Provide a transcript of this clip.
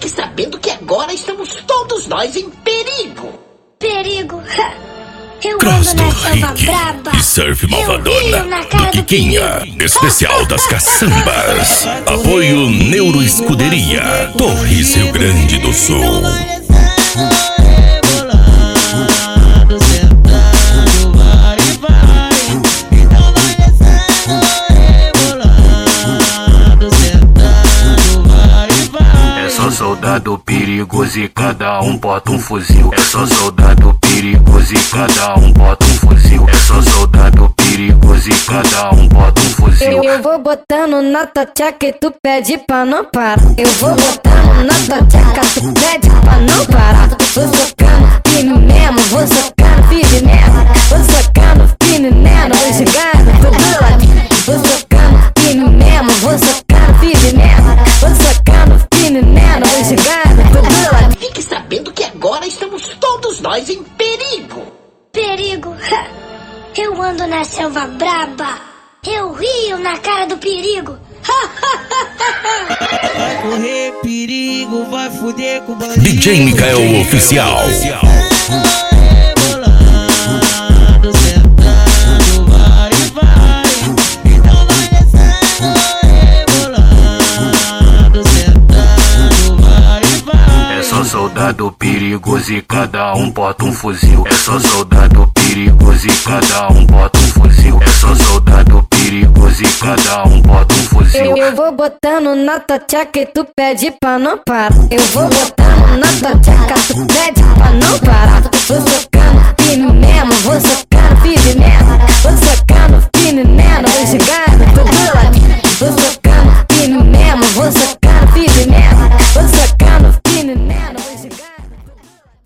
Fique sabendo que agora estamos todos nós em perigo. Perigo? Eu Cross ando do na selva Rick braba. e Surf Eu rio Malvadona na do cara do Kikinha, perigo. especial das caçambas. Apoio Neuro Escuderia, Torres, Rio Grande do Sul. É só soldado perigoso e cada um bota um fuzil. É só soldado perigoso e cada um bota um fuzil. É só soldado perigoso e cada um bota um fuzil. Eu vou botando na tua tcheca e tu pede pra não parar. Eu vou botando na tua tcheca, tu pede pra não parar. Vou socando firme mesmo, vou socando firme mesmo. Vou socando firme mesmo, vou chegando tudo lá. Vou socando firme mesmo, vou socando firme mesmo. Vou socando firme mesmo, vou chegando tudo lá. Fique sabendo que agora estamos todos nós em perigo. Perigo? Eu ando na selva braba. Eu rio na cara do perigo. Vai correr perigo, vai fuder com bandido. DJ Mikael Oficial. É só soldado perigoso e cada um bota um fuzil. É só soldado perigoso e cada um bota um fuzil. É só soldado perigoso e cada um bota um fuzil. Eu vou botando na tua tcheca e tu pede pra não parar. Eu vou botando na tua tcheca, tu pede pra não parar. Vou socando firme mesmo, vou socando firme mesmo. Vou socando firme mesmo,